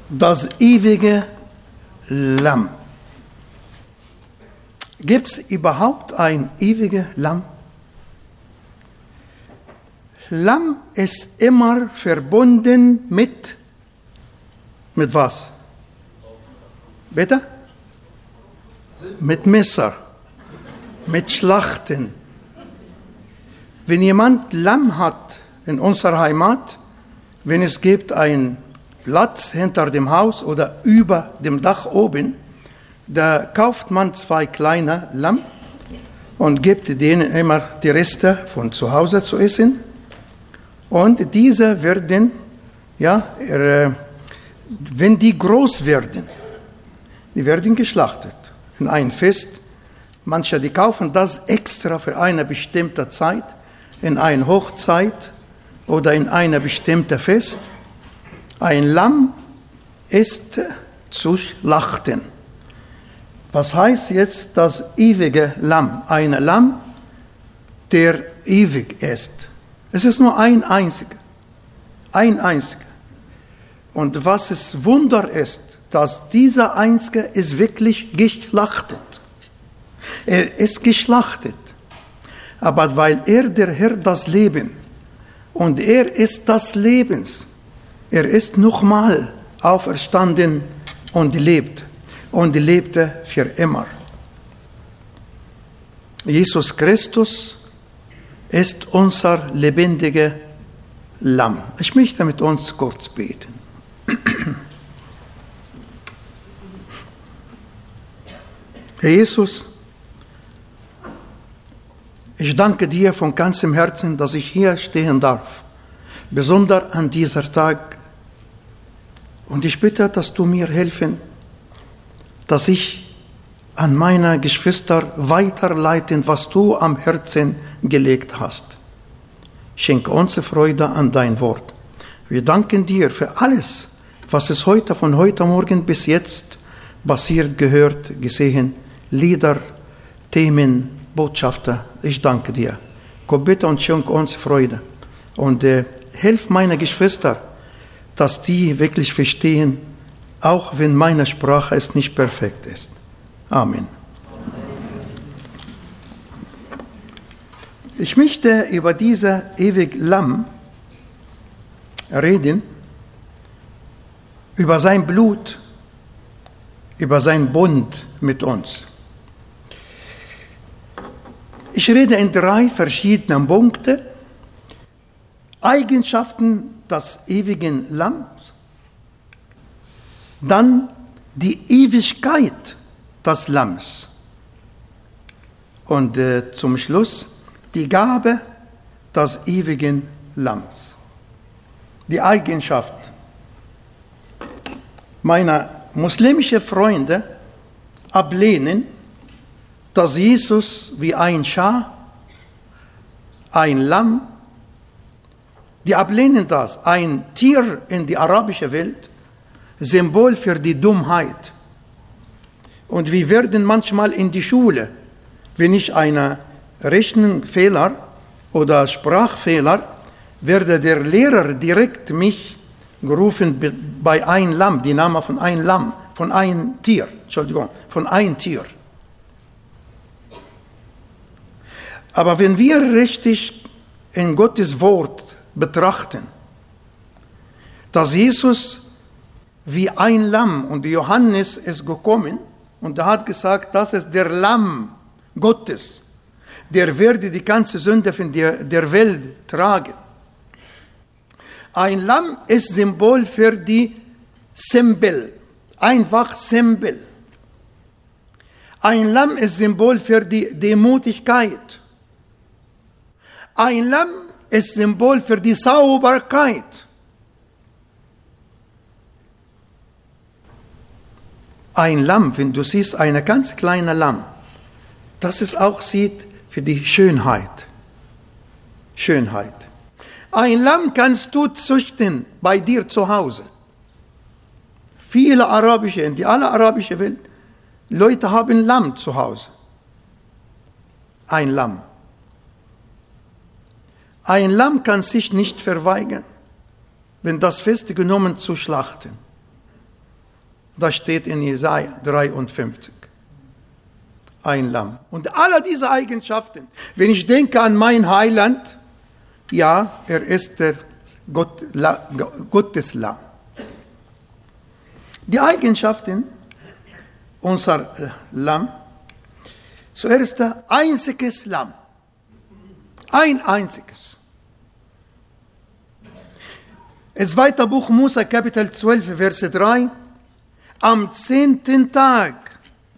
Das ewige Lamm. Gibt es überhaupt ein ewiges Lamm? Lamm ist immer verbunden mit was? Bitte? Mit Messer, mit Schlachten. Wenn jemand Lamm hat in unserer Heimat, wenn es gibt einen Platz hinter dem Haus oder über dem Dach oben, da kauft man 2 kleine Lamm und gibt denen immer die Reste von zu Hause zu essen. Und diese werden, wenn die groß werden, die werden geschlachtet in ein Fest. Manche, die kaufen das extra für eine bestimmte Zeit, in eine Hochzeit oder in eine bestimmte Fest. Ein Lamm ist zu schlachten. Was heißt jetzt das ewige Lamm? Ein Lamm, der ewig ist. Es ist nur ein einziger. Ein einziger. Und was es Wunder ist, dass dieser Einzige ist wirklich geschlachtet. Er ist geschlachtet. Aber weil er der Herr das Leben und er ist das Lebens, er ist nochmal auferstanden und lebt und lebte für immer. Jesus Christus ist unser lebendiger Lamm. Ich möchte mit uns kurz beten. Herr Jesus, ich danke dir von ganzem Herzen, dass ich hier stehen darf, besonders an dieser Tag. Und ich bitte, dass du mir helfen, dass ich an meine Geschwister weiterleiten, was du am Herzen gelegt hast. Schenke uns Freude an dein Wort. Wir danken dir für alles, was es von heute Morgen bis jetzt passiert, gehört, gesehen, Lieder, Themen, Botschaften. Ich danke dir. Komm bitte und schenke uns Freude. Und hilf meine Geschwister, dass die wirklich verstehen, auch wenn meine Sprache es nicht perfekt ist. Amen. Ich möchte über dieses ewige Lamm reden, über sein Blut, über seinen Bund mit uns. Ich rede in 3 verschiedenen Punkten. Eigenschaften des ewigen Lamms, dann die Ewigkeit des Lamms und zum Schluss die Gabe des ewigen Lamms. Die Eigenschaft. Meine muslimischen Freunde ablehnen, dass Jesus wie ein Schaf, ein Lamm, die ablehnen das, ein Tier in die arabische Welt, Symbol für die Dummheit. Und wir werden manchmal in die Schule, wenn ich einen Rechenfehler oder Sprachfehler, werde der Lehrer direkt mich gerufen bei ein Lamm, die Name von ein Lamm, von ein Tier, von ein Tier. Aber wenn wir richtig in Gottes Wort betrachten, dass Jesus wie ein Lamm, und Johannes ist gekommen und er hat gesagt, das ist der Lamm Gottes, der werde die ganze Sünde von der Welt tragen. Ein Lamm ist Symbol für die Symbol, einfach Symbol. Ein Lamm ist Symbol für die Demutigkeit. Ein Lamm ist Symbol für die Sauberkeit. Ein Lamm, wenn du siehst, eine ganz kleine Lamm, das es auch sieht für die Schönheit. Schönheit. Ein Lamm kannst du züchten bei dir zu Hause. Viele in die alle arabische Welt, Leute haben Lamm zu Hause. Ein Lamm. Ein Lamm kann sich nicht verweigern, wenn das festgenommen zu schlachten. Das steht in Jesaja 53. Ein Lamm. Und alle diese Eigenschaften, wenn ich denke an mein Heiland, ja, er ist der Gottes Lamm. Die Eigenschaften unser Lamm, zuerst ein einziges Lamm. Ein einziges. Das zweite Buch Mose, Kapitel 12, Verse 3. Am 10. Tag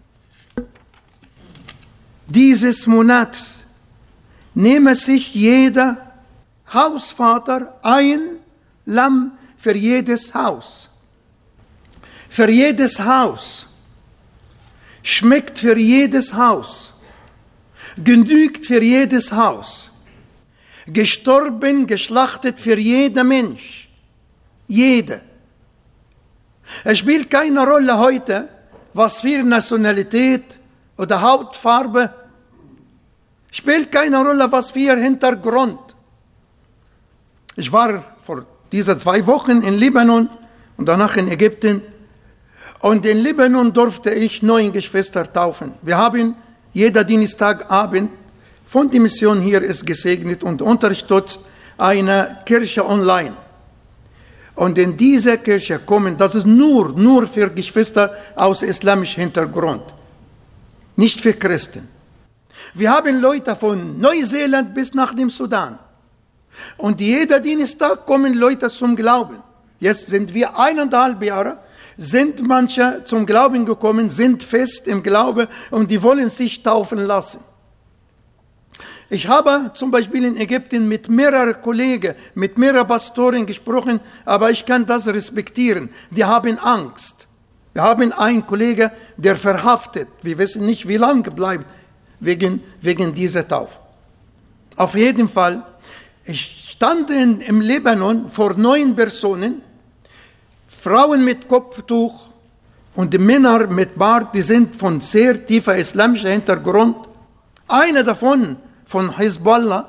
dieses Monats nehme sich jeder Hausvater ein Lamm für jedes Haus. Für jedes Haus. Schmeckt für jedes Haus. Genügt für jedes Haus. Gestorben, geschlachtet für jeden Mensch. Jeder. Es spielt keine Rolle heute, was für Nationalität oder Hautfarbe. Spielt keine Rolle, was für Hintergrund. Ich war vor diesen 2 Wochen in Libanon und danach in Ägypten. Und in Libanon durfte ich 9 Geschwister taufen. Wir haben jeden Dienstagabend von der Mission hier ist gesegnet und unterstützt eine Kirche online. Und in diese Kirche kommen, das ist nur für Geschwister aus islamischem Hintergrund, nicht für Christen. Wir haben Leute von Neuseeland bis nach dem Sudan. Und jeden Dienstag kommen Leute zum Glauben. Jetzt sind wir 1,5 Jahre, sind manche zum Glauben gekommen, sind fest im Glauben und die wollen sich taufen lassen. Ich habe zum Beispiel in Ägypten mit mehreren Kollegen, mit mehreren Pastoren gesprochen, aber ich kann das respektieren. Die haben Angst. Wir haben einen Kollegen, der verhaftet. Wir wissen nicht, wie lange bleibt wegen dieser Taufe. Auf jeden Fall, ich stand im Libanon vor 9 Personen, Frauen mit Kopftuch und die Männer mit Bart, die sind von sehr tiefer islamischer Hintergrund. Einer davon von Hezbollah.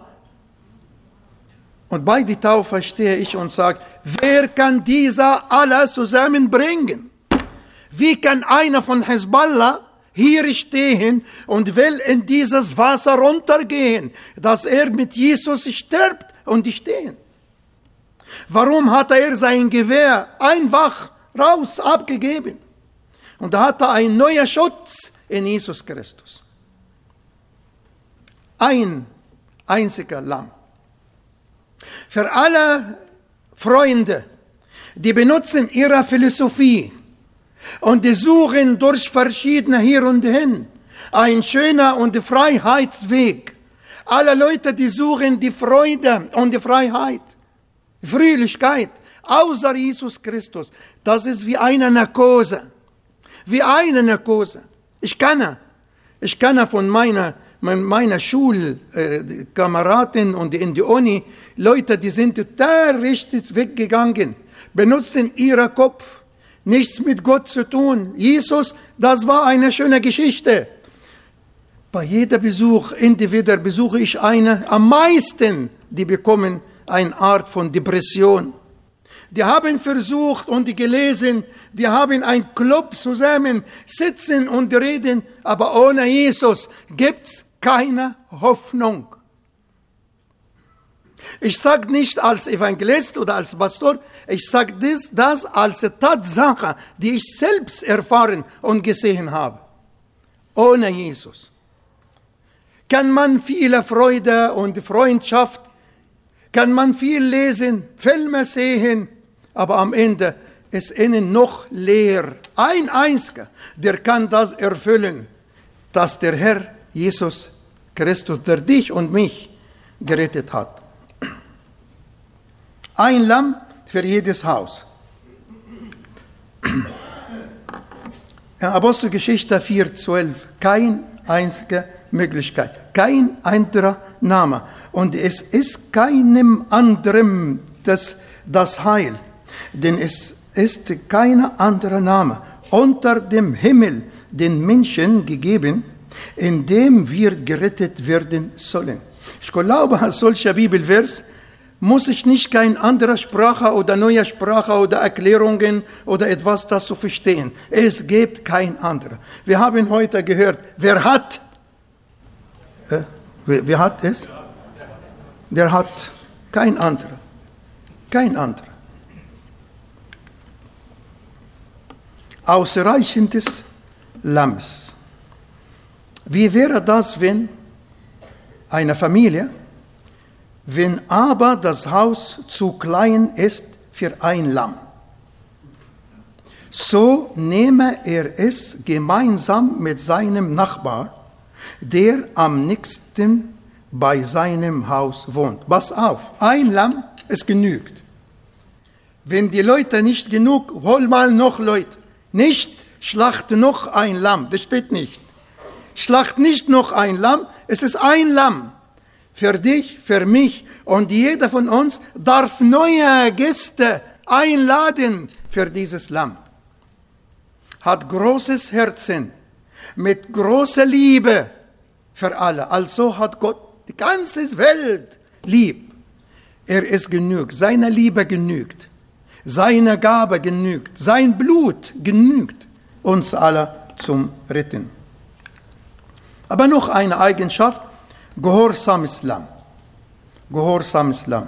Und bei der Taufe stehe ich und sage, wer kann dieser alle zusammenbringen? Wie kann einer von Hezbollah hier stehen und will in dieses Wasser runtergehen, dass er mit Jesus stirbt und die stehen? Warum hat er sein Gewehr einfach raus abgegeben? Und da hat er einen neuen Schutz in Jesus Christus. Ein einziger Lamm. Für alle Freunde, die benutzen ihre Philosophie und die suchen durch verschiedene hier und hin einen schönen und Freiheitsweg. Alle Leute, die suchen die Freude und die Freiheit, Fröhlichkeit, außer Jesus Christus. Das ist wie eine Narkose. Wie eine Narkose. Ich kann von meiner Schulkameraden und in die Uni, Leute, die sind total richtig weggegangen, benutzen ihren Kopf, nichts mit Gott zu tun. Jesus, das war eine schöne Geschichte. Bei jedem Besuch, entweder besuche ich eine, am meisten, die bekommen eine Art von Depression. Die haben versucht und die gelesen, die haben einen Club zusammen, sitzen und reden, aber ohne Jesus gibt's keine Hoffnung. Ich sage nicht als Evangelist oder als Pastor, ich sage das als Tatsache, die ich selbst erfahren und gesehen habe. Ohne Jesus kann man viele Freude und Freundschaft, kann man viel lesen, Filme sehen, aber am Ende ist innen noch leer. Ein einziger, der kann das erfüllen, dass der Herr Jesus Christus, der dich und mich gerettet hat. Ein Lamm für jedes Haus. In Apostelgeschichte 4,12, keine einzige Möglichkeit, kein anderer Name. Und es ist keinem anderen das Heil, denn es ist kein anderer Name unter dem Himmel den Menschen gegeben, in dem wir gerettet werden sollen. Ich glaube, ein solcher Bibelvers muss ich nicht keine andere Sprache oder neue Sprache oder Erklärungen oder etwas das zu verstehen. Es gibt kein anderer. Wir haben heute gehört, wer hat? Wer hat es? Der hat kein anderer. Kein anderer. Ausreichendes Lammes. Wie wäre das, wenn eine Familie, wenn aber das Haus zu klein ist für ein Lamm, so nehme er es gemeinsam mit seinem Nachbar, der am nächsten bei seinem Haus wohnt. Pass auf, ein Lamm, es genügt. Wenn die Leute nicht genug, hol mal noch Leute. Nicht schlachte noch ein Lamm, das steht nicht. Schlacht nicht noch ein Lamm, es ist ein Lamm. Für dich, für mich und jeder von uns darf neue Gäste einladen für dieses Lamm. Hat großes Herzen, mit großer Liebe für alle. Also hat Gott die ganze Welt lieb. Er ist genügt, seine Liebe genügt, seine Gabe genügt, sein Blut genügt, uns alle zum Retten. Aber noch eine Eigenschaft, gehorsames Lamm. Gehorsames Lamm.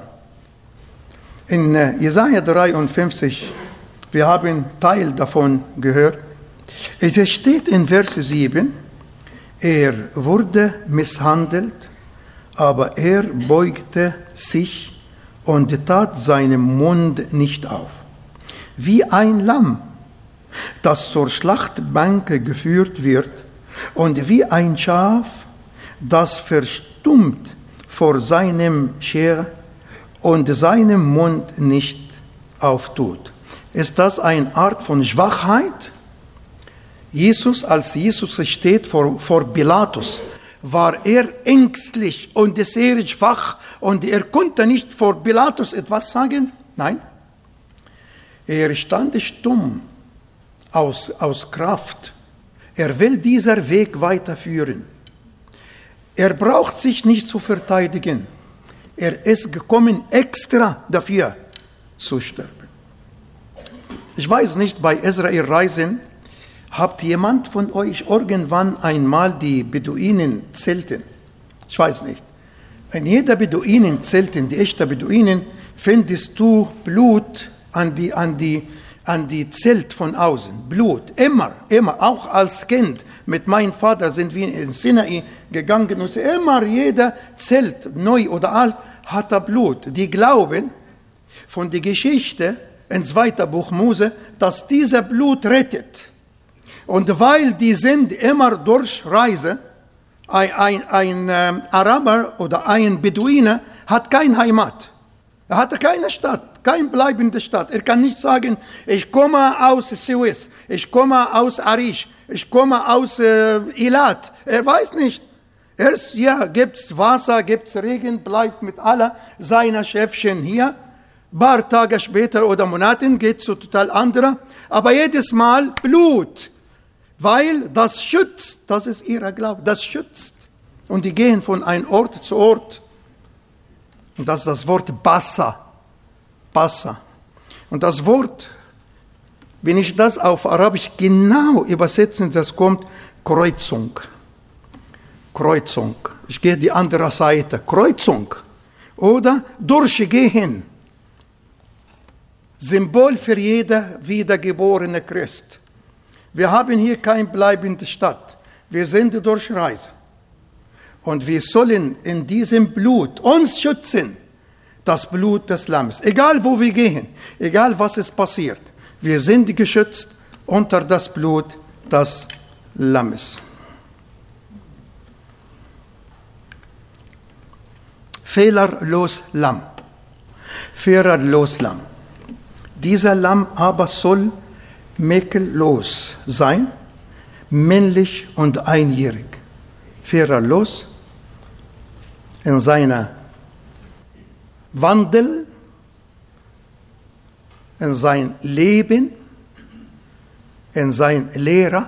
In Jesaja 53, wir haben Teil davon gehört, es steht in Vers 7, er wurde misshandelt, aber er beugte sich und tat seinen Mund nicht auf. Wie ein Lamm, das zur Schlachtbank geführt wird, und wie ein Schaf, das verstummt vor seinem Scherer und seinem Mund nicht auftut. Ist das eine Art von Schwachheit? Als Jesus steht vor Pilatus, war er ängstlich und sehr schwach und er konnte nicht vor Pilatus etwas sagen? Nein. Er stand stumm aus Kraft. Er will diesen Weg weiterführen. Er braucht sich nicht zu verteidigen. Er ist gekommen, extra dafür zu sterben. Ich weiß nicht, bei Israel-Reisen, habt jemand von euch irgendwann einmal die Beduinen zelten? Ich weiß nicht. In jeder Beduinen-Zelten, die echten Beduinen, findest du Blut an die Zelt von außen. Blut, immer, auch als Kind. Mit meinem Vater sind wir in Sinai gegangen und immer jeder Zelt, neu oder alt, hat da Blut. Die glauben von der Geschichte im 2. Buch Mose, dass dieser Blut rettet. Und weil die sind immer durch Reise, ein Araber oder ein Beduiner hat keine Heimat. Er hatte keine Stadt, keine bleibende Stadt. Er kann nicht sagen, ich komme aus Suez, ich komme aus Arish, ich komme aus Eilat. Er weiß nicht. Erst, ja, gibt's Wasser, gibt's Regen, bleibt mit aller seiner Schäfchen hier. Ein paar Tage später oder Monaten geht zu total anderer. Aber jedes Mal Blut. Weil das schützt, das ist ihr Glaube, das schützt. Und die gehen von einem Ort zu Ort. Und das ist das Wort Bassa. Bassa. Und das Wort, wenn ich das auf Arabisch genau übersetze, das kommt Kreuzung. Kreuzung. Ich gehe die andere Seite. Kreuzung. Oder durchgehen. Symbol für jeder wiedergeborene Christ. Wir haben hier keine bleibende Stadt. Wir sind durch Reise. Und wir sollen in diesem Blut uns schützen. Das Blut des Lammes. Egal wo wir gehen, egal was es passiert. Wir sind geschützt unter das Blut des Lammes. Fehlerlos Lamm. Fehlerlos Lamm. Dieser Lamm aber soll mäkellos sein, männlich und einjährig, fehlerlos in seiner Wandel, in sein Leben, in sein Lehre,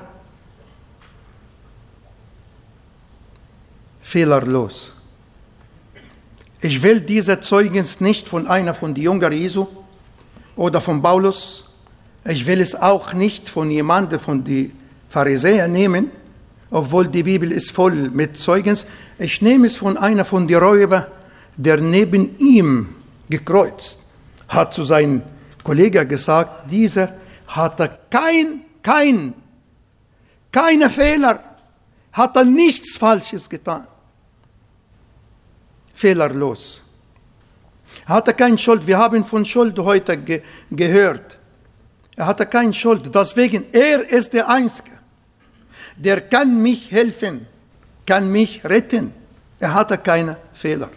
fehlerlos. Ich will diese Zeugnis nicht von einer von den Jüngern Jesu oder von Paulus. Ich will es auch nicht von jemandem von den Pharisäern nehmen, obwohl die Bibel ist voll mit Zeugnis. Ich nehme es von einer von den Räubern, der neben ihm gekreuzt hat zu seinem Kollegen gesagt, dieser hatte keine Fehler, hat er nichts Falsches getan. Fehlerlos. Er hatte keine Schuld. Wir haben von Schuld heute gehört. Er hatte keine Schuld. Deswegen, er ist der Einzige, der kann mich helfen, kann mich retten. Er hatte keine Fehler.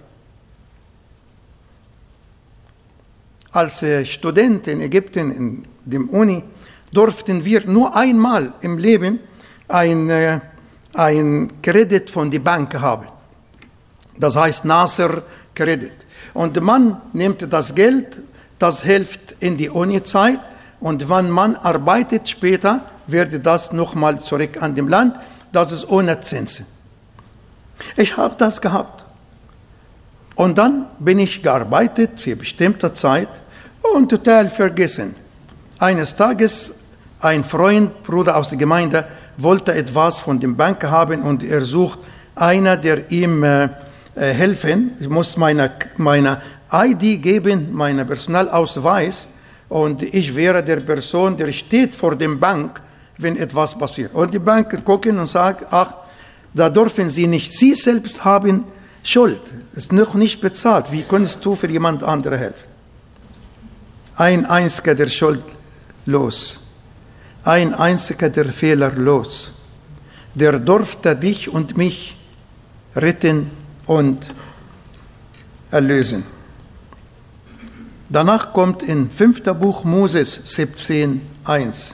Als Student in Ägypten, in der Uni, durften wir nur einmal im Leben ein Kredit von der Bank haben. Das heißt Nasser-Kredit. Und man nimmt das Geld, das hilft in die Uni-Zeit. Und wenn man arbeitet später, wird das nochmal zurück an dem Land. Das ist ohne Zinsen. Ich habe das gehabt. Und dann bin ich gearbeitet für bestimmte Zeit und total vergessen. Eines Tages ein Freund, Bruder aus der Gemeinde, wollte etwas von der Bank haben und er sucht einer, der ihm helfen. Ich muss meine ID geben, meinen Personalausweis, und ich wäre der Person, der steht vor der Bank, wenn etwas passiert. Und die Bank gucken und sagt, ach, da dürfen Sie nicht. Sie selbst haben Schuld. Ist noch nicht bezahlt. Wie kannst du für jemand anderen helfen? Ein einziger der Schuld los. Ein einziger der Fehler los. Der durfte dich und mich retten und erlösen. Danach kommt in 5. Buch Moses 17,1.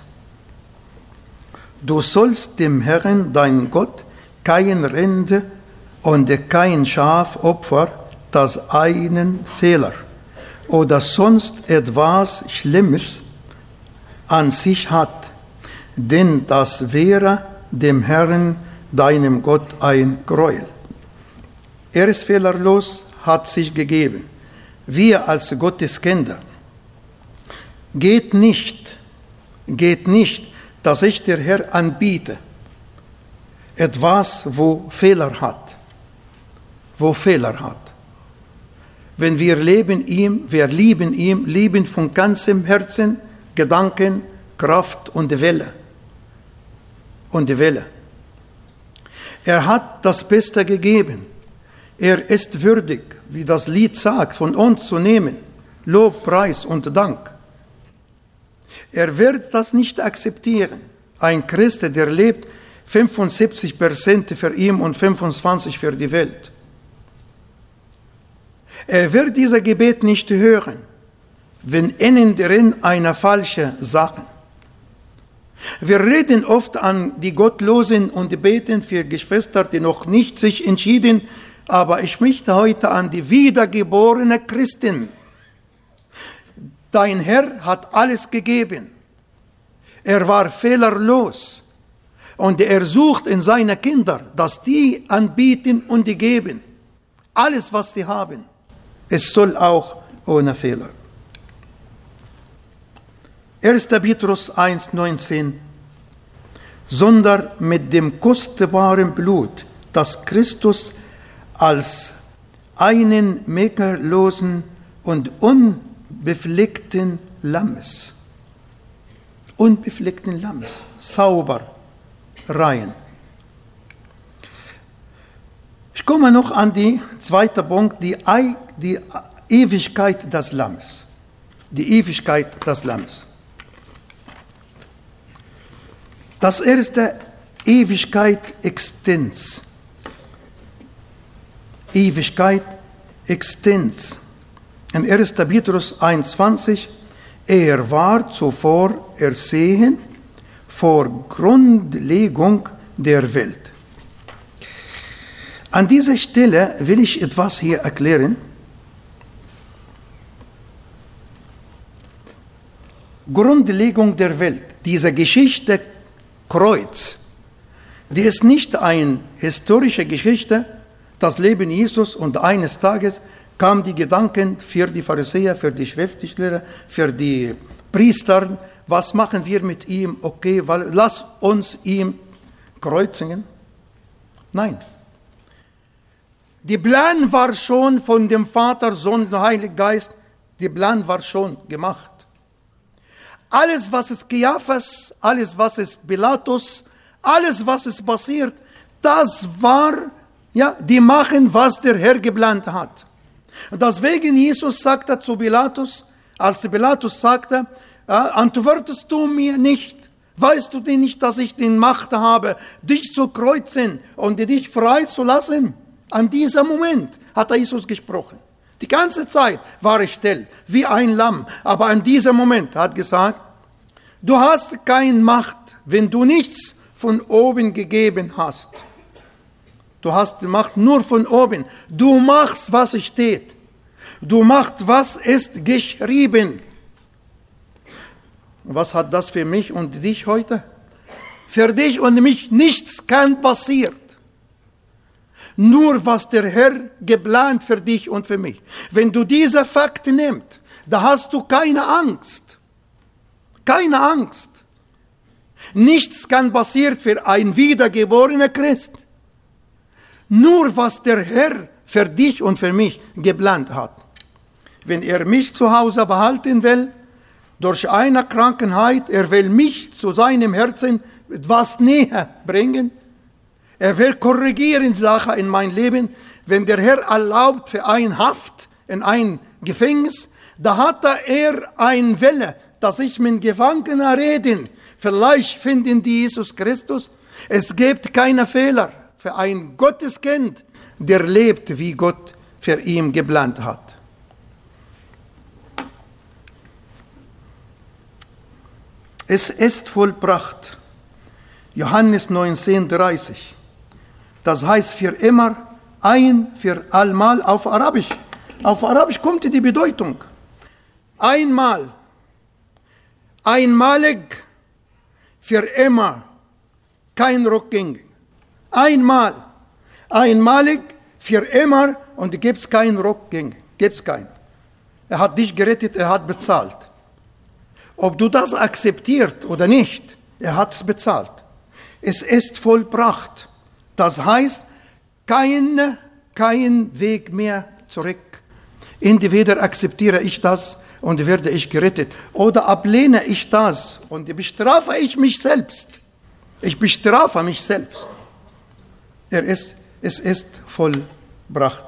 Du sollst dem Herrn, dein Gott, kein Rind und kein Schaf opfer, das einen Fehler oder sonst etwas Schlimmes an sich hat, denn das wäre dem Herrn, deinem Gott, ein Gräuel. Er ist fehlerlos, hat sich gegeben. Wir als Gottes Kinder, geht nicht, dass ich der Herr anbiete, etwas, wo Fehler hat. Wenn wir lieben ihn, lieben von ganzem Herzen, Gedanken, Kraft und Wille. Er hat das Beste gegeben. Er ist würdig, wie das Lied sagt, von uns zu nehmen, Lob, Preis und Dank. Er wird das nicht akzeptieren. Ein Christ, der lebt 75% für ihn und 25% für die Welt. Er wird dieses Gebet nicht hören, wenn innen drin eine falsche Sache. Wir reden oft an die Gottlosen und beten für Geschwister, die noch nicht sich entschieden, aber ich möchte heute an die wiedergeborene Christen. Dein Herr hat alles gegeben. Er war fehlerlos. Und er sucht in seine Kinder, dass die anbieten und die geben. Alles, was sie haben. Es soll auch ohne Fehler. 1. Petrus 1,19. Sondern mit dem kostbaren Blut, das Christus als einen makellosen und unbefleckten Lammes, sauber, rein. Ich komme noch an die zweite Punkt, die Ewigkeit des Lammes. Die Ewigkeit des Lammes. Das erste, Ewigkeit Extens. Ewigkeit Extens. In 1. Petrus 1,20, er war zuvor ersehen vor Grundlegung der Welt. An dieser Stelle will ich etwas hier erklären. Grundlegung der Welt, diese Geschichte Kreuz, die ist nicht eine historische Geschichte, das Leben Jesus und eines Tages kamen die Gedanken für die Pharisäer, für die Schriftgelehrten, für die Priester, was machen wir mit ihm? Okay, lass uns ihn kreuzigen. Nein. Der Plan war schon von dem Vater, Sohn und Heiligen Geist, der Plan war schon gemacht. Alles, was ist Kaiaphas, alles, was ist Pilatus, alles, was ist passiert, das war, ja, die machen, was der Herr geplant hat. Deswegen Jesus sagte zu Pilatus, als Pilatus sagte, antwortest du mir nicht? Weißt du denn nicht, dass ich die Macht habe, dich zu kreuzen und dich freizulassen? An diesem Moment hat Jesus gesprochen. Die ganze Zeit war er still, wie ein Lamm. Aber an diesem Moment hat er gesagt, du hast keine Macht, wenn du nichts von oben gegeben hast. Du hast die Macht nur von oben. Du machst, was steht. Du machst, was ist geschrieben. Was hat das für mich und dich heute? Für dich und mich nichts kann passieren. Nur was der Herr geplant für dich und für mich. Wenn du diese Fakten nimmst, da hast du keine Angst. Keine Angst. Nichts kann passieren für ein wiedergeborener Christ. Nur was der Herr für dich und für mich geplant hat. Wenn er mich zu Hause behalten will, durch eine Krankheit, er will mich zu seinem Herzen etwas näher bringen. Er will korrigieren Sachen in mein Leben. Wenn der Herr erlaubt für ein Haft in ein Gefängnis, da hat er einen Wille, dass ich mit Gefangenen reden. Vielleicht finden die Jesus Christus. Es gibt keine Fehler für ein Gotteskind, der lebt, wie Gott für ihn geplant hat. Es ist vollbracht. Johannes 19,30. Das heißt für immer, ein für allemal auf Arabisch. Auf Arabisch kommt die Bedeutung. Einmal, einmalig, für immer, kein Rückgängig. Einmal, einmalig, für immer und gibt es kein Rückgängig. Gibt es keinen. Er hat dich gerettet, er hat bezahlt. Ob du das akzeptierst oder nicht, er hat es bezahlt. Es ist vollbracht. Das heißt, kein Weg mehr zurück. Entweder akzeptiere ich das und werde ich gerettet, oder ablehne ich das und bestrafe ich mich selbst. Ich bestrafe mich selbst. Es ist vollbracht.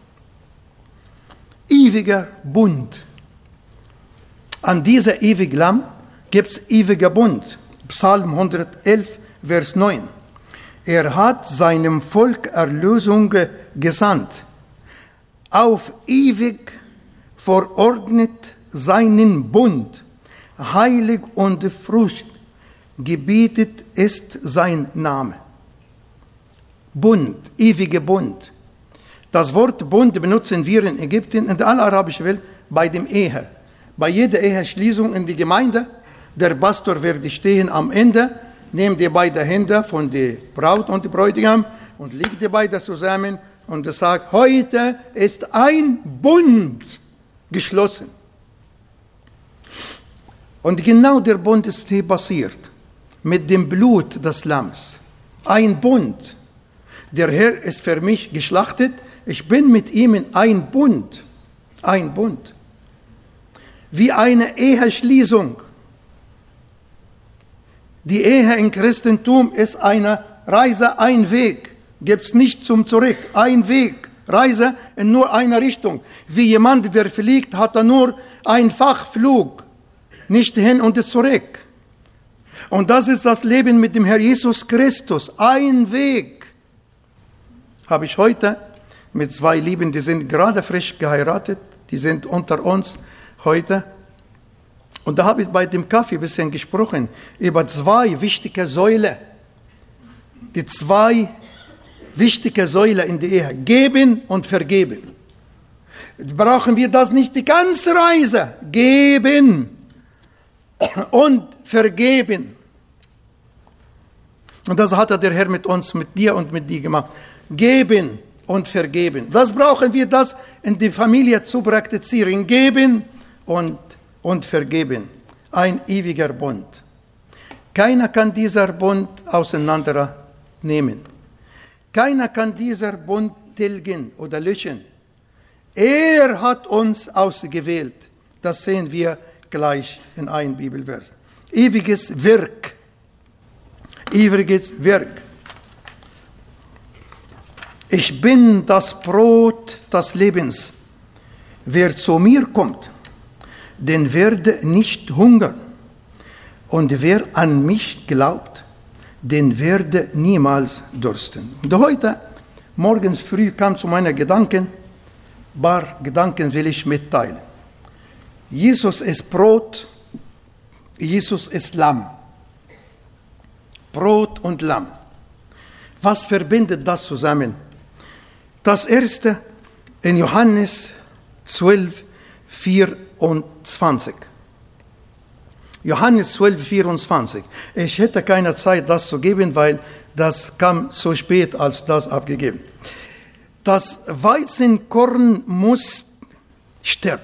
Ewiger Bund. An dieser ewigen Lamm gibt es ewiger Bund. Psalm 111, Vers 9. Er hat seinem Volk Erlösung gesandt. Auf ewig verordnet seinen Bund. Heilig und Frucht gebietet ist sein Name. Bund, ewiger Bund. Das Wort Bund benutzen wir in Ägypten und in aller arabischen Welt bei dem Ehe. Bei jeder Eheschließung in die Gemeinde, der Pastor wird stehen am Ende, nimmt die beiden Hände von der Braut und dem Bräutigam und legt die beiden zusammen und sagt, heute ist ein Bund geschlossen. Und genau der Bund ist hier passiert, mit dem Blut des Lammes. Ein Bund. Der Herr ist für mich geschlachtet, ich bin mit ihm in ein Bund. Ein Bund. Wie eine Eheschließung. Die Ehe im Christentum ist eine Reise, ein Weg. Gibt es nicht zum Zurück. Ein Weg. Reise in nur eine Richtung. Wie jemand, der fliegt, hat er nur einen Fachflug. Nicht hin und zurück. Und das ist das Leben mit dem Herr Jesus Christus. Ein Weg. Habe ich heute mit zwei Lieben, die sind gerade frisch geheiratet. Die sind unter uns heute. Und da habe ich bei dem Kaffee ein bisschen gesprochen über zwei wichtige Säulen. Die zwei wichtige Säulen in der Ehe. Geben und vergeben. Brauchen wir das nicht die ganze Reise? Geben und vergeben. Und das hat der Herr mit uns, mit dir und mit dir gemacht. Geben und vergeben. Das brauchen wir, das in die Familie zu praktizieren. Geben und vergeben. Ein ewiger Bund. Keiner kann dieser Bund auseinandernehmen. Keiner kann dieser Bund tilgen oder löschen. Er hat uns ausgewählt. Das sehen wir gleich in einem Bibelvers. Ewiges Werk. Ewiges Werk. Ich bin das Brot des Lebens. Wer zu mir kommt, den werde nicht hungern. Und wer an mich glaubt, den werde niemals dursten. Und heute, morgens früh, kam zu meinen Gedanken, ein paar Gedanken will ich mitteilen. Jesus ist Brot, Jesus ist Lamm. Brot und Lamm. Was verbindet das zusammen? Das erste in Johannes 12, 24. Johannes 12, 24. Ich hätte keine Zeit, das zu geben, weil das kam so spät, als das abgegeben. Das Weizenkorn muss sterben.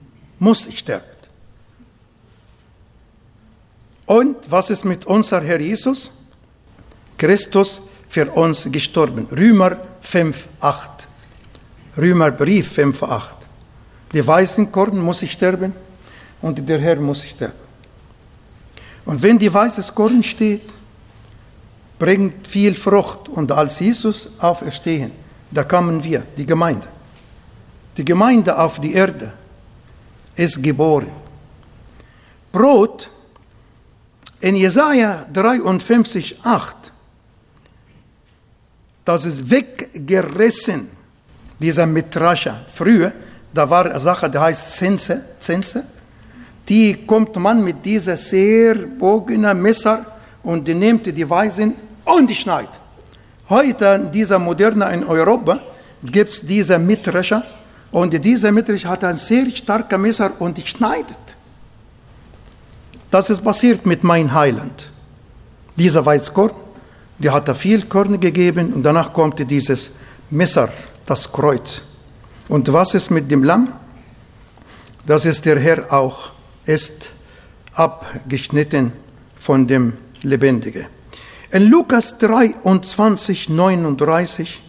Und was ist mit unser Herr Jesus? Christus für uns gestorben. Römer 5, 8. Römerbrief 5, 8. Die Weizenkorn muss sterben und der Herr muss sterben. Und wenn die weißes Korn steht, bringt viel Frucht. Und als Jesus auferstehen, da kamen wir, die Gemeinde. Die Gemeinde auf die Erde ist geboren. Brot in Jesaja 53, 8, das ist weggerissen, dieser Mitrascha. Früher, da war eine Sache, die heißt Zense. Die kommt man mit dieser sehr bogenen Messer und die nimmt die Weizen und die schneidet. Heute, in dieser Moderne in Europa, gibt es diese Mitrascha und dieser Mitrascha hat ein sehr starkes Messer und die schneidet. Das ist passiert mit meinem Heiland. Dieser Weißkorn, die hat viel Korn gegeben und danach kommt dieses Messer, das Kreuz. Und was ist mit dem Lamm? Das ist der Herr auch, ist abgeschnitten von dem Lebendigen. In Lukas 23, 39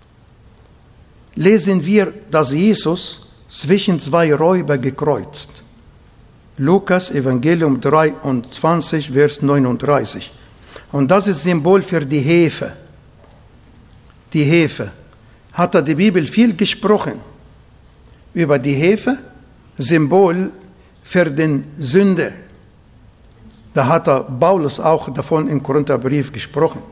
lesen wir, dass Jesus zwischen zwei Räuber gekreuzt. Lukas Evangelium 23, Vers 39. Und das ist Symbol für die Hefe. Die Hefe. Hat die Bibel viel gesprochen über die Hefe, Symbol für den Sünde. Da hat Paulus auch davon im Korintherbrief gesprochen.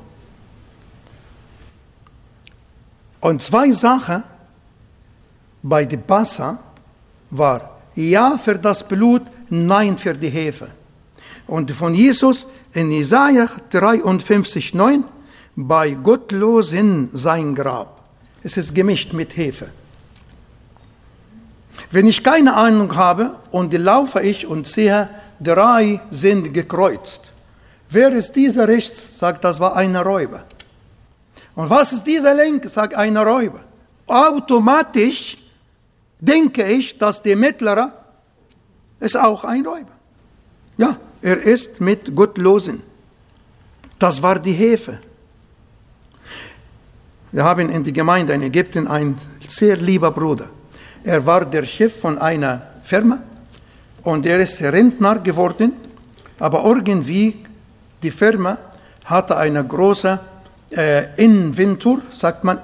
Und zwei Sachen bei der Passa war ja für das Blut, nein für die Hefe. Und von Jesus in Jesaja 53, 9, bei Gottlosen sein Grab. Es ist gemischt mit Hefe. Wenn ich keine Ahnung habe und laufe ich und sehe, 3 sind gekreuzt. Wer ist dieser rechts? Sagt, das war ein Räuber. Und was ist dieser links? Sagt, ein Räuber. Automatisch denke ich, dass der Mittlere ist auch ein Räuber. Ja, er ist mit Gottlosen. Das war die Hefe. Wir haben in der Gemeinde in Ägypten einen sehr lieber Bruder. Er war der Chef von einer Firma und er ist Rentner geworden, aber irgendwie die Firma hatte eine große Inventur, sagt man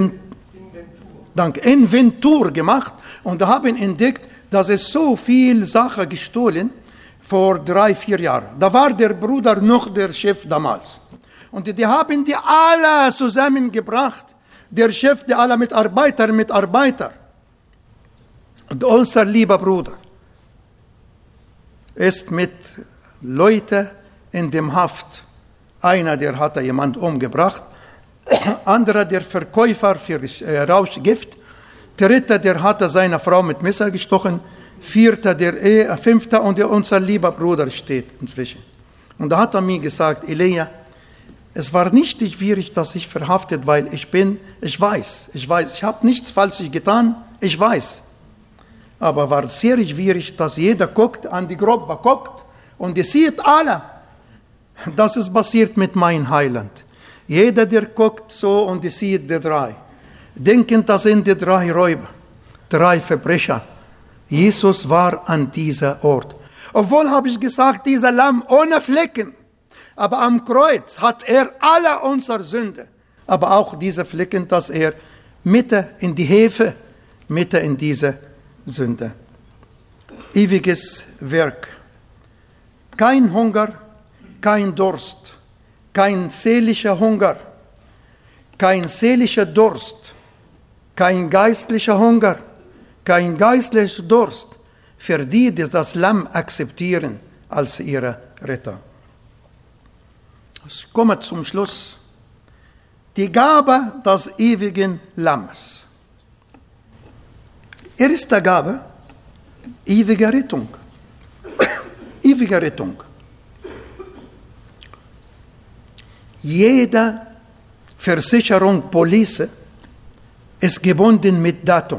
Inventur gemacht und haben entdeckt, dass es so viel Sachen gestohlen vor 3-4 Jahren. Da war der Bruder noch der Chef damals. Und die haben die alle zusammengebracht. Der Chef, die alle Mitarbeiter. Und unser lieber Bruder ist mit Leuten in dem Haft. Einer, der hat jemand umgebracht. Anderer, der Verkäufer für Rauschgift. Dritter, der hatte seine Frau mit Messer gestochen. Fünfter und unser lieber Bruder steht inzwischen. Und da hat er mir gesagt, Elia, Es war nicht schwierig, dass ich verhaftet, weil ich weiß, ich habe nichts Falsches getan, ich weiß. Aber war sehr schwierig, dass jeder guckt, an die Gruppe guckt und ihr seht alle, das ist passiert mit meinem Heiland. Jeder, der guckt so und ihr seht die drei. Denken, das sind die drei Räuber, drei Verbrecher. Jesus war an dieser Ort. Obwohl habe ich gesagt, dieser Lamm ohne Flecken. Aber am Kreuz hat er alle unsere Sünde. Aber auch diese Flecken, dass er mitten in die Hefe, mitten in diese Sünde. Ewiges Werk. Kein Hunger, kein Durst, kein seelischer Hunger, kein seelischer Durst, kein geistlicher Hunger, kein geistlicher Durst für die, die das Lamm akzeptieren als ihre Retter. Ich komme zum Schluss. Die Gabe des ewigen Lammes. Erste Gabe, ewige Rettung. Ewige Rettung. Jede Versicherung, Police ist gebunden mit Datum.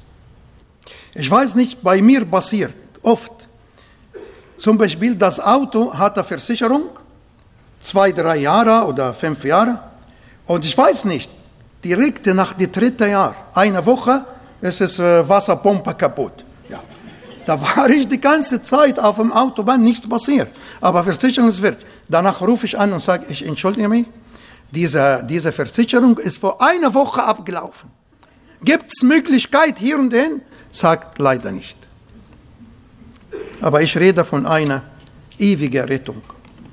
Ich weiß nicht, bei mir passiert oft. Zum Beispiel das Auto hat eine Versicherung, 2, 3 Jahre oder 5 Jahre. Und ich weiß nicht, direkt nach dem 3. Jahr, eine Woche, ist es Wasserpumpe kaputt. Ja. Da war ich die ganze Zeit auf dem Autobahn, nichts passiert. Aber Versicherungswert. Danach rufe ich an und sage, ich entschuldige mich, diese Versicherung ist vor einer Woche abgelaufen. Gibt es Möglichkeit hier und hin? Sagt leider nicht. Aber ich rede von einer ewigen Rettung.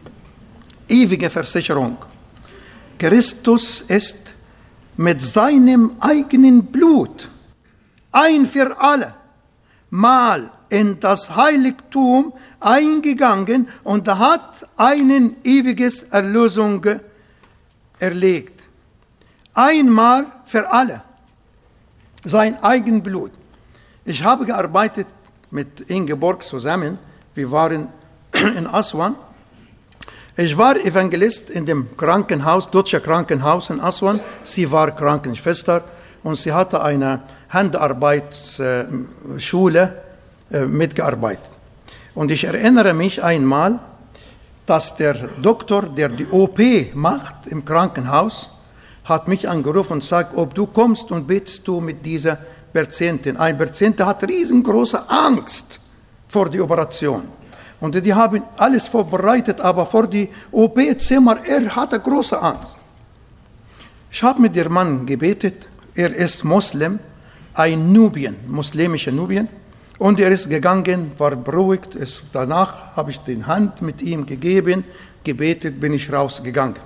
Ewige Versicherung. Christus ist mit seinem eigenen Blut ein für alle Mal in das Heiligtum eingegangen und hat eine ewige Erlösung erlegt. Einmal für alle. Sein eigenes Blut. Ich habe gearbeitet mit Ingeborg zusammen. Wir waren in Aswan. Ich war Evangelist in dem Krankenhaus, deutsche Krankenhaus in Aswan. Sie war Krankenschwester und sie hatte eine Handarbeitsschule mitgearbeitet. Und ich erinnere mich einmal, dass der Doktor, der die OP macht im Krankenhaus, hat mich angerufen und sagt, ob du kommst und betest du mit dieser Patientin. Ein Patient hat riesengroße Angst vor der Operation. Und die haben alles vorbereitet, aber vor die OP-Zimmer, er hatte große Angst. Ich habe mit dem Mann gebetet, er ist Muslim, ein Nubien, muslimischer Nubien. Und er ist gegangen, war beruhigt. Danach habe ich die Hand mit ihm gegeben, gebetet, bin ich rausgegangen.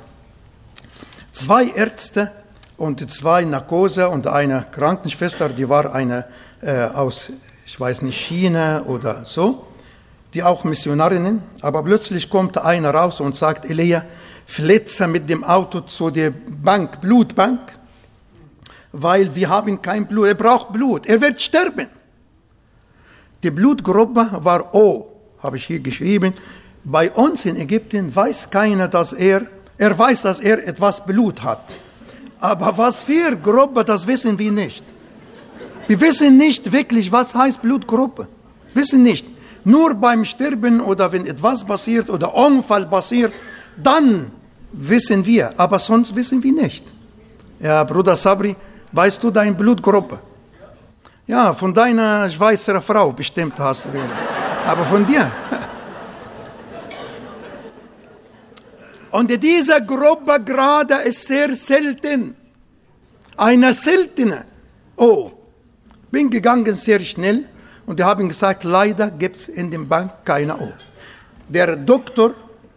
2 Ärzte und 2 Narkose und eine Krankenschwester, die war eine aus, ich weiß nicht, China oder so, die auch Missionarinnen. Aber plötzlich kommt einer raus und sagt, Elia, flitze mit dem Auto zu der Bank, Blutbank, weil wir haben kein Blut. Er braucht Blut, er wird sterben. Die Blutgruppe war O, habe ich hier geschrieben. Bei uns in Ägypten weiß keiner, dass er weiß, dass er etwas Blut hat. Aber was für Gruppe, das wissen wir nicht. Wir wissen nicht wirklich, was heißt Blutgruppe. Wissen nicht. Nur beim Sterben oder wenn etwas passiert oder Unfall passiert, dann wissen wir. Aber sonst wissen wir nicht. Ja, Bruder Sabri, weißt du deine Blutgruppe? Ja, von deiner schweizeren Frau bestimmt hast du den. Aber von dir. Und diese Gruppe gerade ist sehr selten. Eine seltene. Oh, bin gegangen sehr schnell und die haben gesagt, leider gibt es in der Bank keine O. Der Doktor,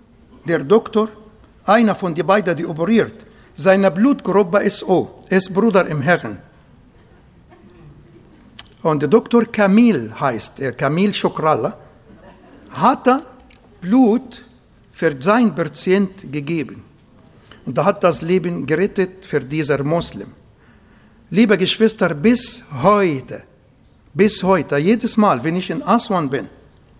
einer von den beiden, die operiert, seine Blutgruppe ist O, ist Bruder im Herrn. Und der Doktor Kamil heißt er, Kamil Shokralla, hatte Blut für seinen Patient gegeben. Und er hat das Leben gerettet für dieser Muslim. Liebe Geschwister, bis heute, jedes Mal, wenn ich in Aswan bin,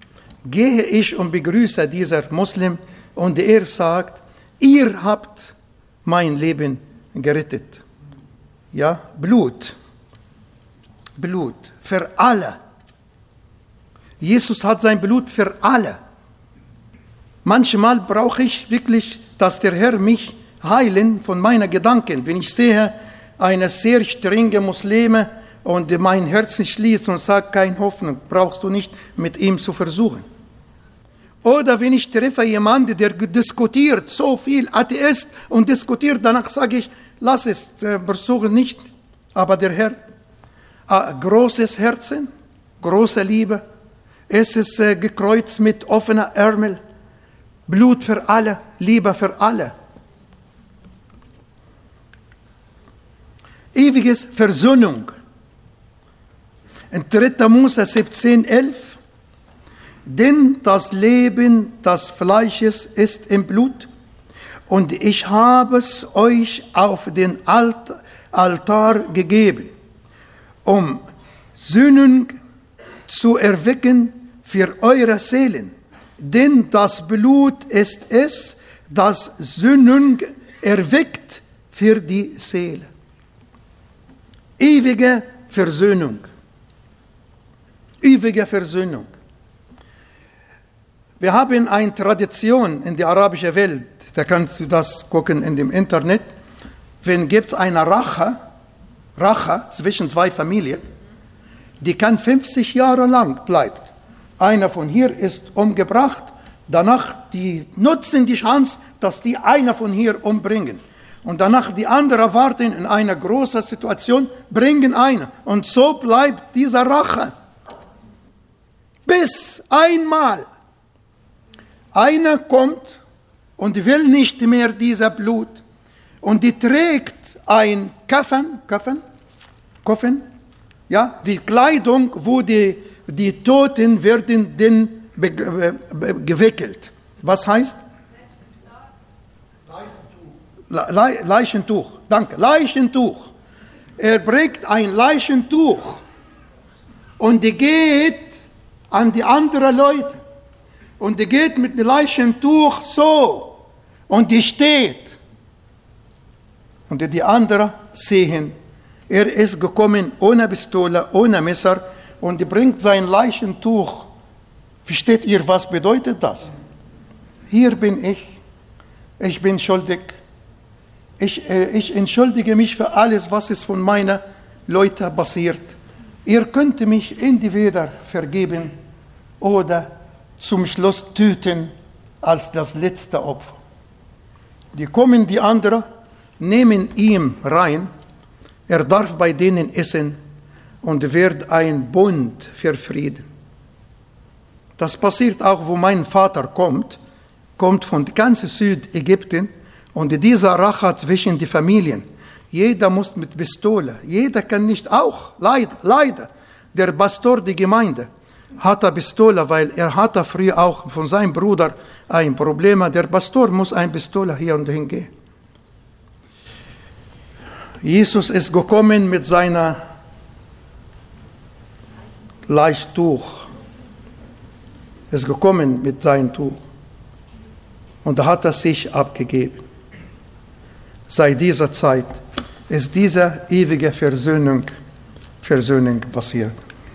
gehe ich und begrüße dieser Muslim und er sagt, ihr habt mein Leben gerettet. Ja, Blut. Blut für alle. Jesus hat sein Blut für alle. Manchmal brauche ich wirklich, dass der Herr mich heilen von meinen Gedanken. Wenn ich sehe, eine sehr strenge Muslime und mein Herz schließt und sagt, keine Hoffnung, brauchst du nicht mit ihm zu versuchen. Oder wenn ich treffe jemanden, der diskutiert, so viel Atheist und diskutiert, danach sage ich, lass es, versuche nicht. Aber der Herr, großes Herzen, große Liebe, es ist gekreuzt mit offener Ärmel, Blut für alle, Liebe für alle. Ewiges Versöhnung. In 3. Mose 17,11. Denn das Leben des Fleisches ist im Blut, und ich habe es euch auf den Altar gegeben, um Sünden zu erwecken für eure Seelen. Denn das Blut ist es, das Sünden erweckt für die Seele. Ewige Versöhnung. Ewige Versöhnung. Wir haben eine Tradition in der arabischen Welt, da kannst du das gucken in dem Internet, wenn gibt es eine Rache zwischen zwei Familien, die kann 50 Jahre lang bleibt. Einer von hier ist umgebracht, danach die nutzen die Chance, dass die einer von hier umbringen. Und danach die anderen warten in einer großen Situation, bringen einen. Und so bleibt diese Rache. Bis einmal einer kommt und will nicht mehr dieser Blut. Und die trägt ein Koffen, ja, die Kleidung, wo die Toten werden denn gewickelt. Was heißt? Leichentuch. Danke. Leichentuch. Er bringt ein Leichentuch und die geht an die anderen Leute. Und die geht mit dem Leichentuch so und die steht. Und die anderen sehen, er ist gekommen ohne Pistole, ohne Messer und die bringt sein Leichentuch. Versteht ihr, was bedeutet das? Hier bin ich bin schuldig. Ich entschuldige mich für alles, was ist von meinen Leuten passiert. Ihr könnt mich entweder vergeben oder zum Schluss töten als das letzte Opfer. Die kommen die anderen, nehmen ihn rein, er darf bei denen essen und wird ein Bund für Frieden. Das passiert auch, wo mein Vater kommt von ganz Südägypten und dieser Rache zwischen die Familien. Jeder muss mit Pistole, jeder kann nicht auch, leider. Der Pastor der Gemeinde hat eine Pistole, weil er hatte früher auch von seinem Bruder ein Problem. Der Pastor muss eine Pistole hier und hingehen. Jesus ist gekommen mit seiner Leichentuch. Ist gekommen mit seinem Tuch. Und da hat er sich abgegeben. Seit dieser Zeit ist diese ewige Versöhnung passiert.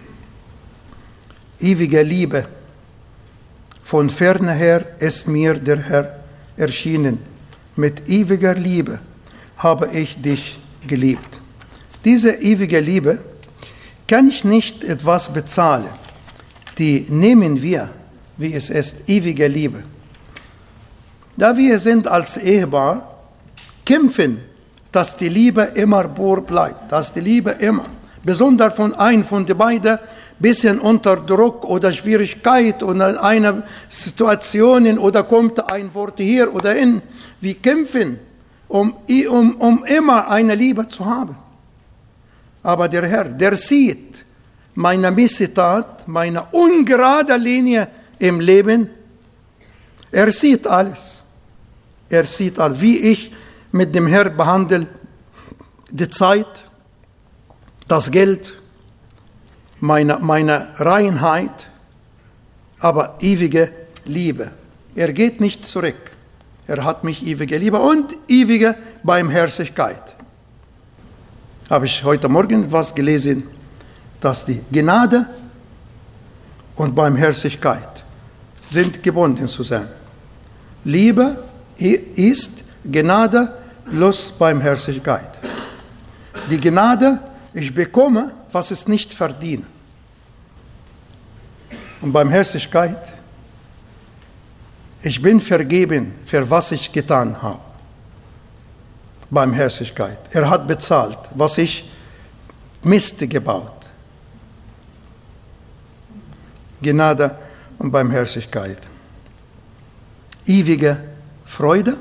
Ewige Liebe. Von ferne her ist mir der Herr erschienen. Mit ewiger Liebe habe ich dich geliebt. Diese ewige Liebe kann ich nicht etwas bezahlen. Die nehmen wir, wie es ist, ewige Liebe. Da wir sind als Ehepaar, kämpfen, dass die Liebe immer pur bleibt, dass die Liebe immer, besonders von einem von den beiden, bisschen unter Druck oder Schwierigkeit oder einer Situation oder kommt ein Wort hier oder hin. Wir kämpfen, um immer eine Liebe zu haben. Aber der Herr, der sieht meine Missetat, meine ungerade Linie im Leben. Er sieht alles. Er sieht alles, wie ich mit dem Herrn behandle, die Zeit, das Geld, meine Reinheit, aber ewige Liebe. Er geht nicht zurück. Er hat mich ewige Liebe und ewige Barmherzigkeit. Habe ich heute Morgen etwas gelesen, dass die Gnade und Barmherzigkeit sind gebunden zusammen. Liebe ist Gnade plus Barmherzigkeit. Die Gnade, ich bekomme, was ich nicht verdiene. Und Barmherzigkeit, ich bin vergeben, für was ich getan habe. Barmherzigkeit. Er hat bezahlt, was ich Mist gebaut. Gnade und Barmherzigkeit. Ewige Freude.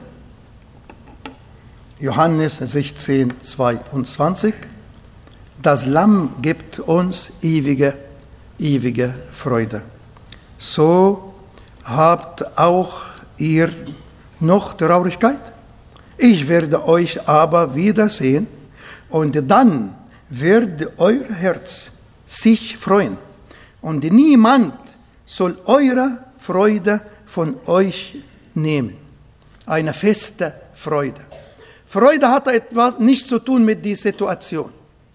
Johannes 16, 22. Das Lamm gibt uns ewige Freude. So habt auch ihr noch Traurigkeit? Ich werde euch aber wiedersehen und dann wird euer Herz sich freuen. Und niemand soll eure Freude von euch nehmen. Eine feste Freude. Freude hat etwas nichts zu tun mit der Situation.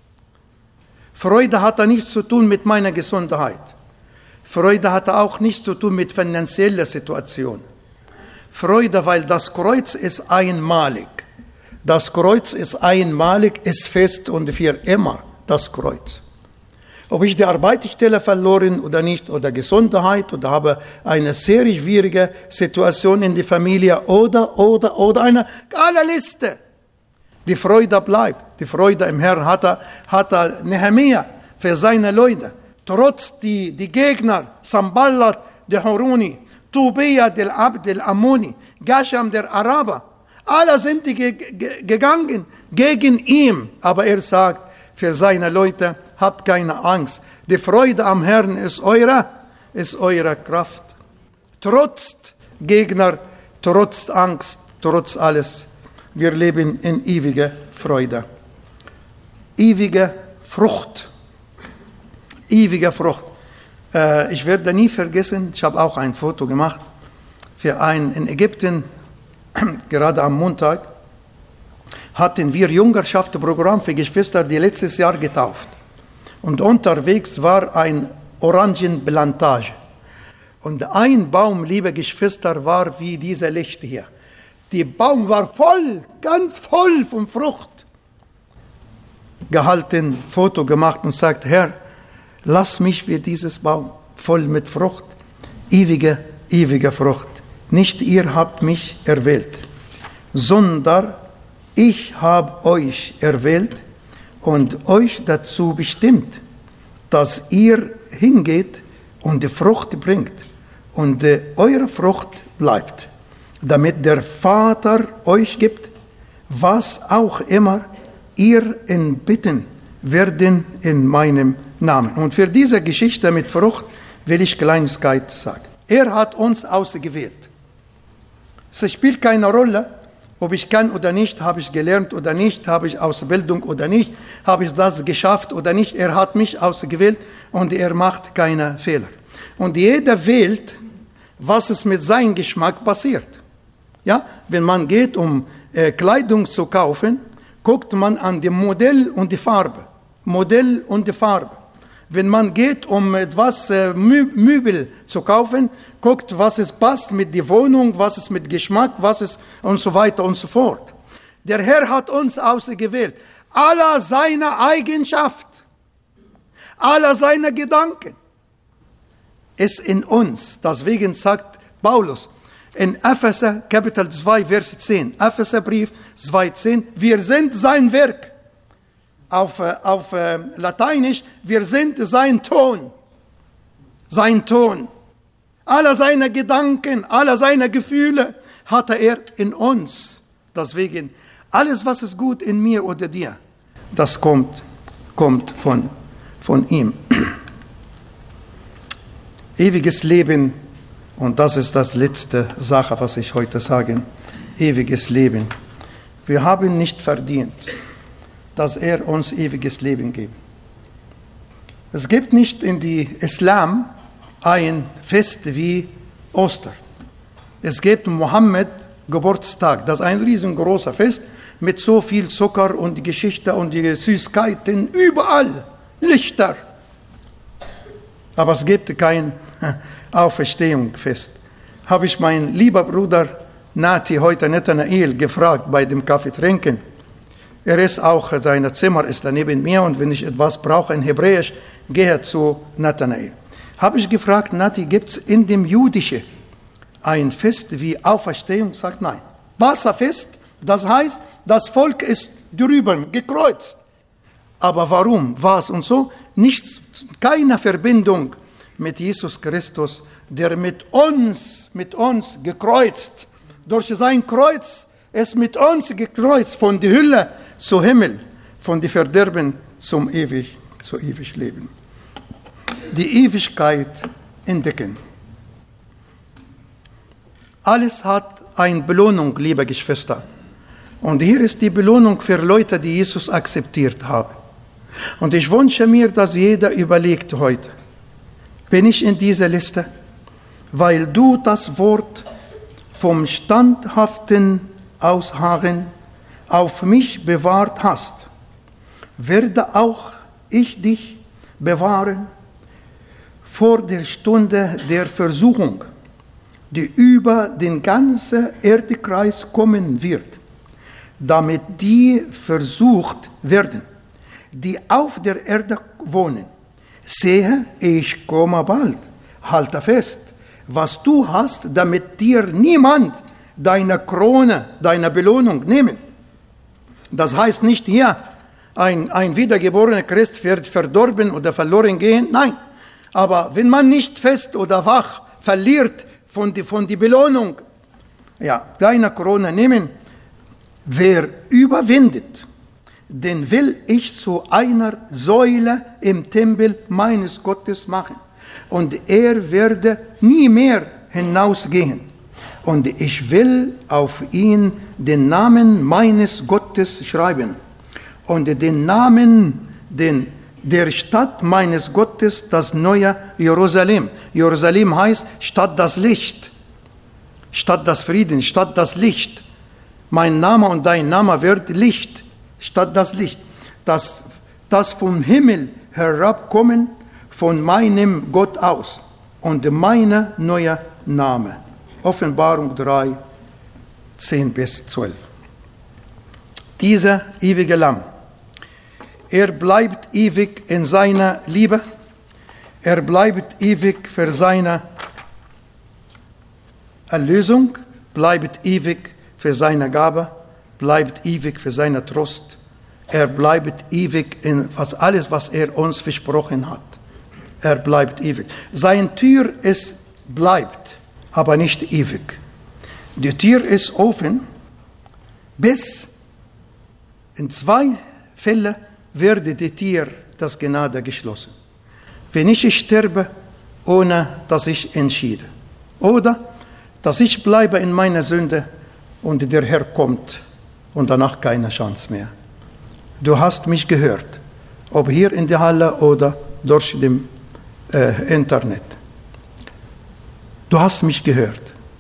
Freude hat nichts zu tun mit meiner Gesundheit. Freude hat auch nichts zu tun mit finanzieller Situation. Freude, weil das Kreuz ist einmalig. Das Kreuz ist einmalig, ist fest und für immer das Kreuz. Ob ich die Arbeitsstelle verloren oder nicht, oder Gesundheit, oder habe eine sehr schwierige Situation in der Familie, oder eine Liste. Die Freude bleibt. Die Freude im Herrn hat er Nehemia für seine Leute. Trotz die Gegner, Sanballat, der Horuni, Tobia, der Abd, der Ammoni, Gasham, der Araber, alle sind gegangen gegen ihn. Aber er sagt für seine Leute, habt keine Angst. Die Freude am Herrn ist eure Kraft. Trotz Gegner, trotz Angst, trotz alles. Wir leben in ewiger Freude. Ewige Frucht. Ewige Frucht. Ich werde nie vergessen, ich habe auch ein Foto gemacht für einen in Ägypten, gerade am Montag, hatten wir Jüngerschaftsprogramm für Geschwister, die letztes Jahr getauft. Und unterwegs war eine Orangenplantage. Und ein Baum, liebe Geschwister, war wie diese Licht hier. Der Baum war voll, ganz voll von Frucht. Gehalten, Foto gemacht und sagt, Herr, lass mich für dieses Baum voll mit Frucht, ewige Frucht. Nicht ihr habt mich erwählt, sondern ich habe euch erwählt und euch dazu bestimmt, dass ihr hingeht und die Frucht bringt und eure Frucht bleibt, damit der Vater euch gibt, was auch immer ihr ihn bitten werden in meinem Namen. Und für diese Geschichte mit Frucht will ich Kleinigkeit sagen. Er hat uns ausgewählt. Es spielt keine Rolle, ob ich kann oder nicht, habe ich gelernt oder nicht, habe ich Ausbildung oder nicht, habe ich das geschafft oder nicht. Er hat mich ausgewählt und er macht keine Fehler. Und jeder wählt, was es mit seinem Geschmack passiert. Ja, wenn man geht, um Kleidung zu kaufen, guckt man an dem Modell und die Farbe. Modell und die Farbe. Wenn man geht, um etwas Möbel zu kaufen, guckt, was es passt mit der Wohnung, was es mit Geschmack, was es und so weiter und so fort. Der Herr hat uns ausgewählt. Aller seine Eigenschaft, aller seine Gedanken ist in uns. Deswegen sagt Paulus in Epheser Kapitel 2, Vers 10, Epheserbrief 2,10, wir sind sein Werk. Auf Lateinisch, wir sind sein Ton. Sein Ton. Alle seine Gedanken, alle seine Gefühle hatte er in uns. Deswegen, alles, was ist gut in mir oder dir, das kommt von ihm. Ewiges Leben, und das ist das letzte Sache, was ich heute sage. Ewiges Leben. Wir haben nicht verdient, dass er uns ewiges Leben gibt. Es gibt nicht in die Islam ein Fest wie Ostern. Es gibt Mohammed Geburtstag. Das ist ein riesengroßer Fest mit so viel Zucker und die Geschichte und die Süßigkeiten, überall Lichter. Aber es gibt kein Auferstehungsfest. Habe ich meinen lieber Bruder Nati heute Nathanael gefragt bei dem Kaffee trinken. Er ist auch, sein Zimmer ist da neben mir und wenn ich etwas brauche in Hebräisch, gehe zu Nathanael. Habe ich gefragt, Nati, gibt es in dem Jüdischen ein Fest wie Auferstehung? Sagt nein. Wasserfest, das heißt, das Volk ist drüben gekreuzt. Aber warum, was und so? Nichts, keine Verbindung mit Jesus Christus, der mit uns gekreuzt, durch sein Kreuz ist mit uns gekreuzt, von der Hölle zum Himmel, von dem Verderben zum ewig Leben. Die Ewigkeit entdecken. Alles hat eine Belohnung, liebe Geschwister. Und hier ist die Belohnung für Leute, die Jesus akzeptiert haben. Und ich wünsche mir, dass jeder überlegt heute, bin ich in dieser Liste, weil du das Wort vom standhaften Ausharren auf mich bewahrt hast, werde auch ich dich bewahren vor der Stunde der Versuchung, die über den ganzen Erdkreis kommen wird, damit die versucht werden, die auf der Erde wohnen. Sehe, ich komme bald, halte fest, was du hast, damit dir niemand deine Krone, deine Belohnung nehmen. Das heißt nicht hier, ein wiedergeborener Christ wird verdorben oder verloren gehen. Nein, aber wenn man nicht fest oder wach verliert von die Belohnung, ja, deine Krone nehmen, wer überwindet, den will ich zu einer Säule im Tempel meines Gottes machen. Und er werde nie mehr hinausgehen. Und ich will auf ihn den Namen meines Gottes schreiben. Und den Namen der Stadt meines Gottes, das neue Jerusalem. Jerusalem heißt Stadt das Licht, Stadt das Frieden, Stadt das Licht. Mein Name und dein Name wird Licht, Stadt das Licht. Das vom Himmel herabkommen von meinem Gott aus und mein neuer Name. Offenbarung 3, 10 bis 12. Dieser ewige Lamm, er bleibt ewig in seiner Liebe, er bleibt ewig für seine Erlösung, bleibt ewig für seine Gabe, bleibt ewig für seine Trost, er bleibt ewig in alles, was er uns versprochen hat. Er bleibt ewig. Seine Tür bleibt, aber nicht ewig. Die Tür ist offen, bis in 2 Fällen werde die Tür das Gnade geschlossen. Wenn ich sterbe, ohne dass ich entschiede. Oder dass ich bleibe in meiner Sünde und der Herr kommt und danach keine Chance mehr. Du hast mich gehört, ob hier in der Halle oder durch dem Internet. Du hast mich gehört.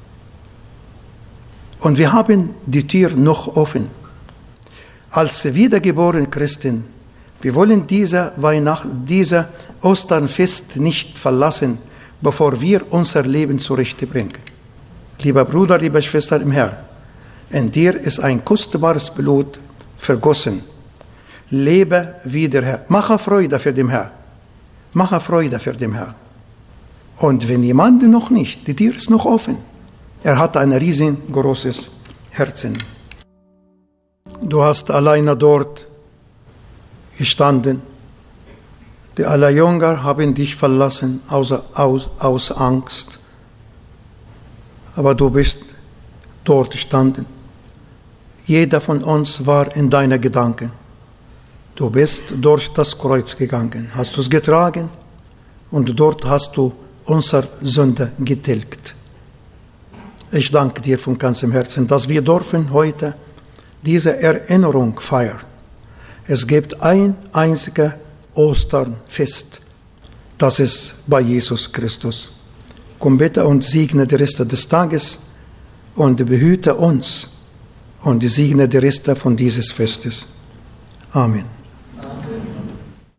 Und wir haben die Tür noch offen. Als wiedergeborene Christen, wir wollen diese Osternfest nicht verlassen, bevor wir unser Leben zurechtbringen. Lieber Bruder, liebe Schwester im Herrn, in dir ist ein kostbares Blut vergossen. Lebe wieder, Herr. Mache Freude für den Herrn. Mache Freude für den Herrn. Und wenn jemand noch nicht, die Tür ist noch offen. Er hat ein riesengroßes Herzen. Du hast alleine dort gestanden. Die alle Jünger haben dich verlassen aus Angst. Aber du bist dort gestanden. Jeder von uns war in deinen Gedanken. Du bist durch das Kreuz gegangen, hast es getragen und dort hast du unsere Sünde getilgt. Ich danke dir von ganzem Herzen, dass wir dürfen heute diese Erinnerung feiern. Es gibt ein einziges Osternfest, das ist bei Jesus Christus. Komm bitte und segne den Rest des Tages und behüte uns und segne die Reste von dieses Festes. Amen.